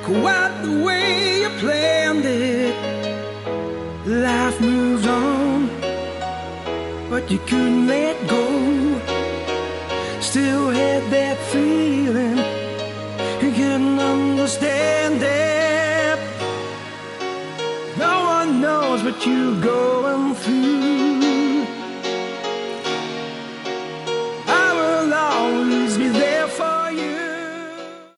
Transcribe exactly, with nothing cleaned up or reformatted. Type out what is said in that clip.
quite the way you planned it. Life moves on, but you couldn't let go. Still had that feeling, you couldn't understand it. No one knows what you're going through.